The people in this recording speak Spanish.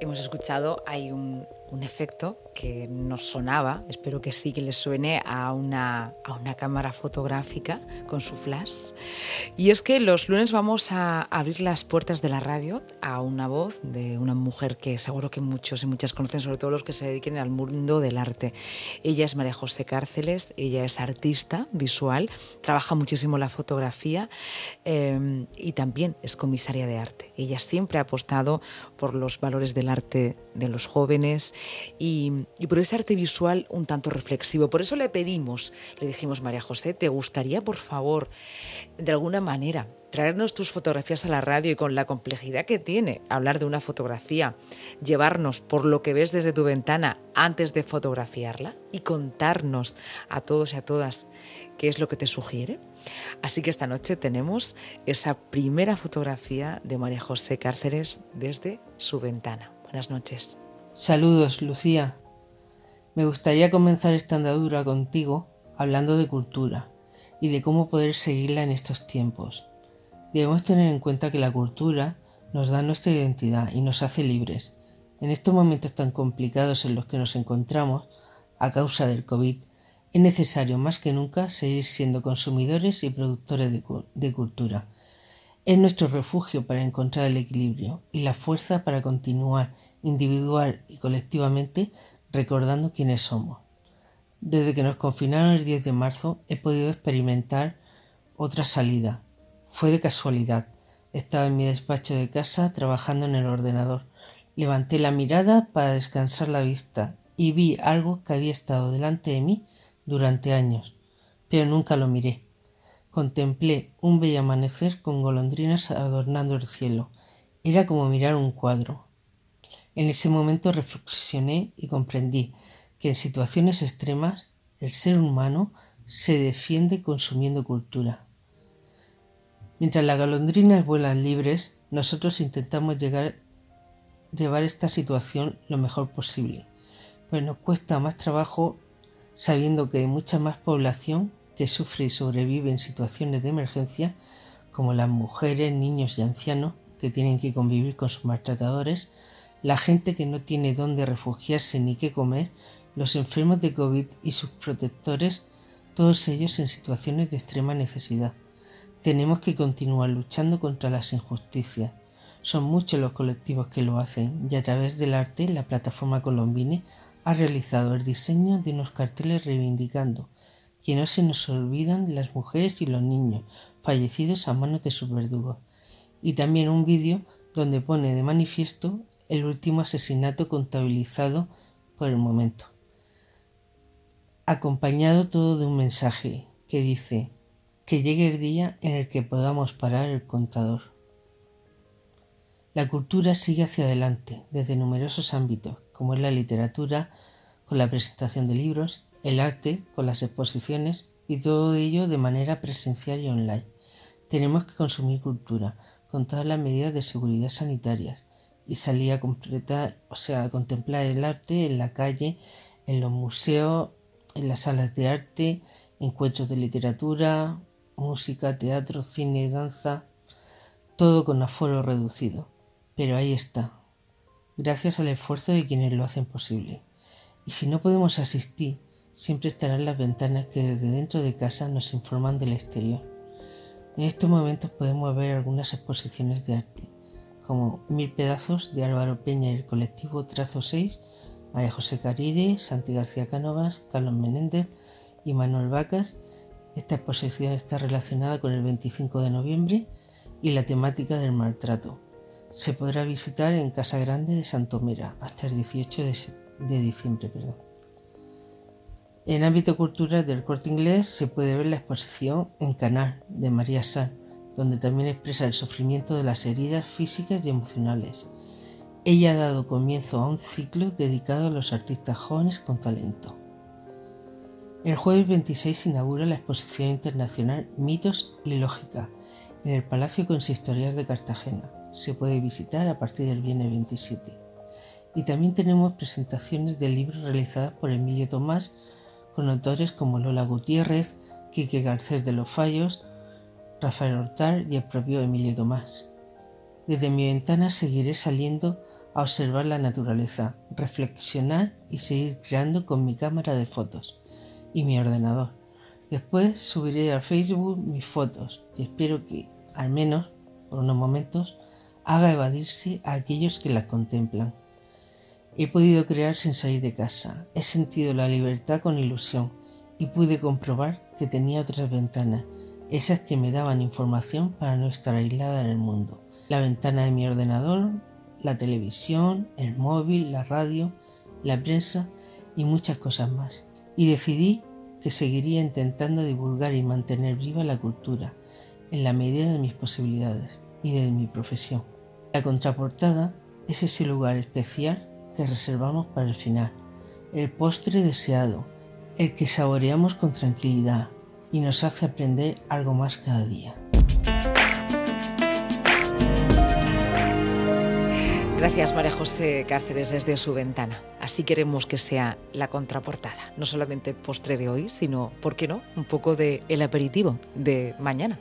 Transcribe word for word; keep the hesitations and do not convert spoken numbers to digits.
hemos escuchado, hay un, un efecto que nos sonaba, espero que sí, que les suene a una, a una cámara fotográfica con su flash. Y es que los lunes vamos a abrir las puertas de la radio a una voz de una mujer que seguro que muchos y muchas conocen, sobre todo los que se dediquen al mundo del arte. Ella es María José Cárceles, ella es artista visual, trabaja muchísimo la fotografía eh, y también es comisaria de arte. Ella siempre ha apostado por los valores del arte de los jóvenes y, y por ese arte visual un tanto reflexivo. Por eso le pedimos, le dijimos, María José, ¿te gustaría, por favor, de alguna manera, traernos tus fotografías a la radio y con la complejidad que tiene hablar de una fotografía, llevarnos por lo que ves desde tu ventana antes de fotografiarla y contarnos a todos y a todas qué es lo que te sugiere? Así que esta noche tenemos esa primera fotografía de María José Cárceles desde su ventana. Buenas noches. Saludos, Lucía. Me gustaría comenzar esta andadura contigo hablando de cultura y de cómo poder seguirla en estos tiempos. Debemos tener en cuenta que la cultura nos da nuestra identidad y nos hace libres. En estos momentos tan complicados en los que nos encontramos a causa del COVID, es necesario más que nunca seguir siendo consumidores y productores de, de cultura. Es nuestro refugio para encontrar el equilibrio y la fuerza para continuar individual y colectivamente recordando quiénes somos. Desde que nos confinaron el diez de marzo he podido experimentar otra salida. Fue de casualidad. Estaba en mi despacho de casa trabajando en el ordenador. Levanté la mirada para descansar la vista y vi algo que había estado delante de mí durante años, pero nunca lo miré. Contemplé un bello amanecer con golondrinas adornando el cielo. Era como mirar un cuadro. En ese momento reflexioné y comprendí que en situaciones extremas el ser humano se defiende consumiendo cultura. Mientras las golondrinas vuelan libres, nosotros intentamos llegar, llevar esta situación lo mejor posible, pues nos cuesta más trabajo sabiendo que hay mucha más población que sufre y sobrevive en situaciones de emergencia, como las mujeres, niños y ancianos que tienen que convivir con sus maltratadores, la gente que no tiene dónde refugiarse ni qué comer, los enfermos de COVID y sus protectores, todos ellos en situaciones de extrema necesidad. Tenemos que continuar luchando contra las injusticias. Son muchos los colectivos que lo hacen y a través del arte la plataforma Colombine ha realizado el diseño de unos carteles reivindicando que no se nos olvidan las mujeres y los niños fallecidos a manos de sus verdugos, y también un vídeo donde pone de manifiesto el último asesinato contabilizado por el momento, acompañado todo de un mensaje que dice que llegue el día en el que podamos parar el contador. La cultura sigue hacia adelante desde numerosos ámbitos, como es la literatura, con la presentación de libros, el arte, con las exposiciones y todo ello de manera presencial y online. Tenemos que consumir cultura con todas las medidas de seguridad sanitarias y salir a completar, o sea, a contemplar el arte en la calle, en los museos, en las salas de arte, encuentros de literatura, música, teatro, cine, danza, todo con aforo reducido. Pero ahí está, gracias al esfuerzo de quienes lo hacen posible. Y si no podemos asistir, siempre estarán las ventanas que desde dentro de casa nos informan del exterior. En estos momentos podemos ver algunas exposiciones de arte, como Mil pedazos de Álvaro Peña y el colectivo Trazo seis, María José Caride, Santi García Cánovas, Carlos Menéndez y Manuel Vacas. Esta exposición está relacionada con el veinticinco de noviembre y la temática del maltrato. Se podrá visitar en Casa Grande de Santomera hasta el dieciocho de diciembre. Perdón. En ámbito cultural del Corte Inglés se puede ver la exposición En Canal de María Sanz, donde también expresa el sufrimiento de las heridas físicas y emocionales. Ella ha dado comienzo a un ciclo dedicado a los artistas jóvenes con talento. El jueves veintiséis se inaugura la exposición internacional Mitos y Lógica en el Palacio Consistorial de Cartagena. Se puede visitar a partir del viernes veintisiete. Y también tenemos presentaciones de libros realizadas por Emilio Tomás con autores como Lola Gutiérrez, Quique Garcés de los Fallos, Rafael Hortal y el propio Emilio Tomás. Desde mi ventana seguiré saliendo a observar la naturaleza, reflexionar y seguir creando con mi cámara de fotos y mi ordenador. Después subiré a Facebook mis fotos y espero que, al menos por unos momentos, haga evadirse a aquellos que las contemplan. He podido crear sin salir de casa, he sentido la libertad con ilusión y pude comprobar que tenía otras ventanas, esas que me daban información para no estar aislada en el mundo. La ventana de mi ordenador, la televisión, el móvil, la radio, la prensa y muchas cosas más. Y decidí que seguiría intentando divulgar y mantener viva la cultura en la medida de mis posibilidades y de mi profesión. La contraportada es ese lugar especial que reservamos para el final, el postre deseado, el que saboreamos con tranquilidad y nos hace aprender algo más cada día. Gracias, María José Cáceres, desde su ventana. Así queremos que sea la contraportada, no solamente el postre de hoy, sino, ¿por qué no?, un poco de el aperitivo de mañana.